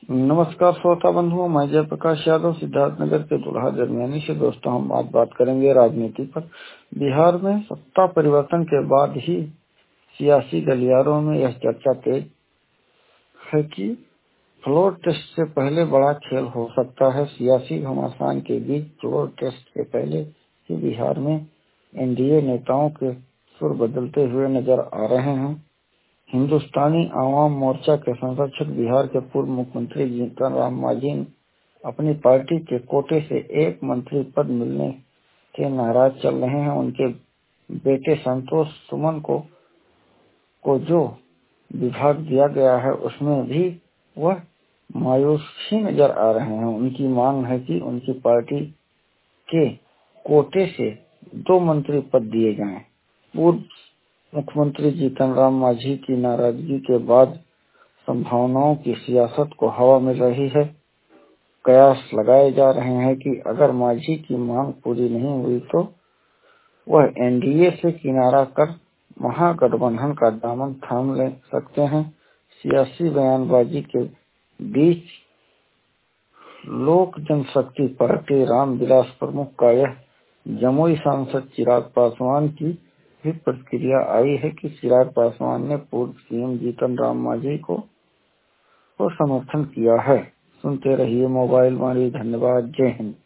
नमस्कार श्रोता बंधुओं, मैं जयप्रकाश यादव सिद्धार्थनगर के दुल्हा दरमियानी से। दोस्तों, हम आज बात करेंगे राजनीति पर। बिहार में सत्ता परिवर्तन के बाद ही सियासी गलियारों में यह चर्चा तेज है कि फ्लोर टेस्ट से पहले बड़ा खेल हो सकता है। सियासी घमासान के बीच फ्लोर टेस्ट के पहले ही बिहार में एनडीए नेताओं के सुर बदलते हुए नजर आ रहे हैं। हिंदुस्तानी आवाम मोर्चा के संरक्षक बिहार के पूर्व मुख्यमंत्री जीतन राम मांझी अपनी पार्टी के कोटे से एक मंत्री पद मिलने से नाराज चल रहे हैं। उनके बेटे संतोष सुमन को जो विभाग दिया गया है उसमें भी वह मायूस ही नजर आ रहे हैं। उनकी मांग है कि उनकी पार्टी के कोटे से 2 मंत्री पद दिए जाएं। पूर्व मुख्यमंत्री जीतन राम मांझी की नाराजगी के बाद संभावनाओं की सियासत को हवा मिल रही है। कयास लगाए जा रहे हैं कि अगर मांझी की मांग पूरी नहीं हुई तो वह एनडीए से किनारा कर महागठबंधन का दामन थाम ले सकते हैं। सियासी बयानबाजी के बीच लोक जनशक्ति पार्टी रामविलास प्रमुख का यह जमुई सांसद चिराग पासवान की भी प्रतिक्रिया आई है कि चिराग पासवान ने पूर्व सीएम जीतन राम मांझी को समर्थन किया है। सुनते रहिए मोबाइल वाणी। धन्यवाद। जय हिंद।